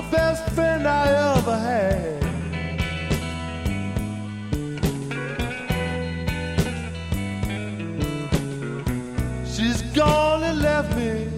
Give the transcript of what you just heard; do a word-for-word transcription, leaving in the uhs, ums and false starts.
best friend I ever had. She's gone and left me